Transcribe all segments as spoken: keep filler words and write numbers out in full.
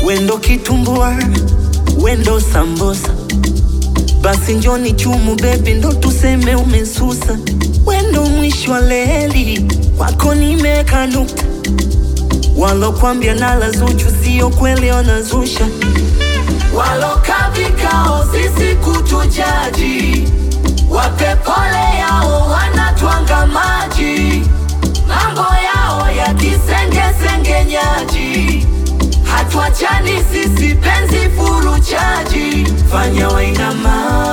Wendo kitumbua, wendo sambosa, basi njoni chumu baby ndo tuseme umesusa. Wendo mwisho wa leli, wako nimeka nukta. Walokuambia nala Zuchu sio kweli wanazusha. Waloka vikao sisi kutujaji, wape pole yao wanatwanga maji. Mambo yao ya kisenge senge nyaji, hatuachani sisi penzi furu chaji. Fanya wainama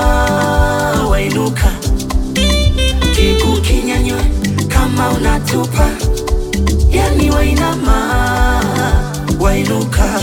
wainuka, kiku kinyanywe kama unatupa. Yani wainama wainuka,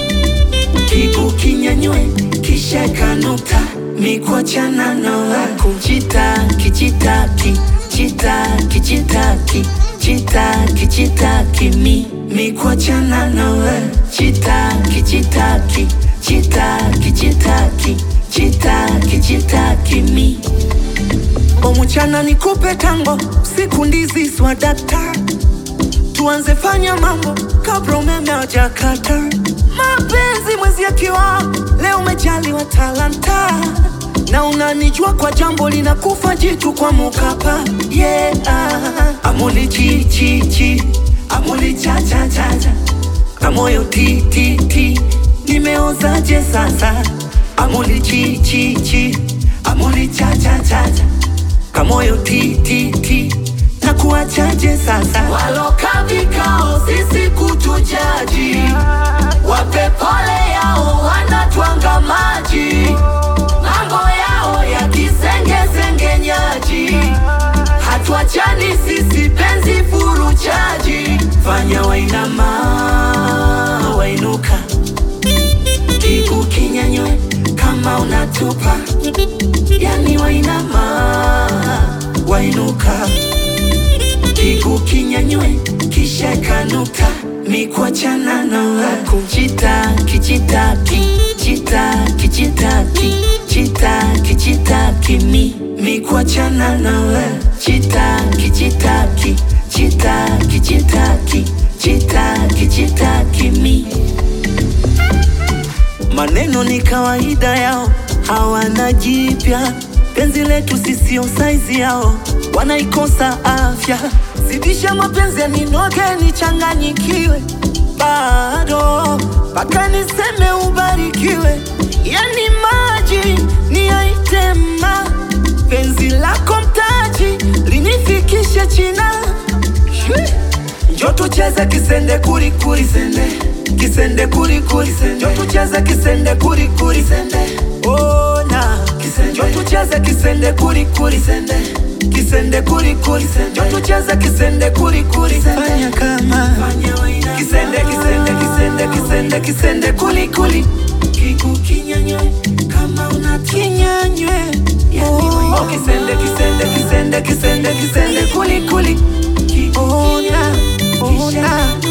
kiku kinyanywe kisha kanuta. Mikuachana na wako chitaki chitaki chitaki chitaki chitaki chitaki mi. Mikuachana na wako chitaki chitaki chitaki chitaki chitaki chitaki mi. Omuchana nikupe tango, siku ndizi swadakta. Tuanze fanya mambo kabla umeme hajakata. Mapenzi mwezi ya kiwa, leo umejaliwa talanta. Na unanijua kwa jambo linakufa jitu kwa mukapa. Yeah, amuli chi chi chi, amuli cha cha cha cha. Kamoyo ti ti ti, nimeozaje sasa. Amuli chi chi chi, amuli cha cha cha cha. Kamoyo ti ti ti, nakuachaje sasa. Waloka vikao sisi kutujaji, wape pole yao wanatwanga maji. Mambo yao ya kisenge senge nyaji, hatuachani sisi penzi furu chaji. Fanya wainama wainuka, kiku kinyanywe kama unatupa. Yani wainama wainuka, kiku kinyanywe kisha kanuka. Mikuachana na wako chitaki chitaki chitaki chitaki chitaki chitaki mi. Mikuachana na wako chitaki chitaki chitaki chitaki chitaki chitaki mi. Maneno ni kawaida yao, hawana jipya. Penzi letu sisio saizi yao, wanaikosa afya. Zidisha mapenzi ya ninoge nichanganyikiwe. Bado paka niseme ubarikiwe. Yani maji ni yaitema, penzi lako mtaji linifikishe China. Njoo tucheze kisende kuri kuri sende, kisende kuri kuri sende. Njoo tucheze kisende kuri kuri sende. Oh na kisende. Njoo tucheze kisende kuri kuri sende, kisende kuri kuri sende. Njoo tucheze kisende kuri kuri sende. Fanya kama kisende kisende kisende kisende kisende kuri kuri. Kiku kinyanywe kama unatinyanywe. Oh kisende kisende kisende kisende kisende kuri kuri. Ona ona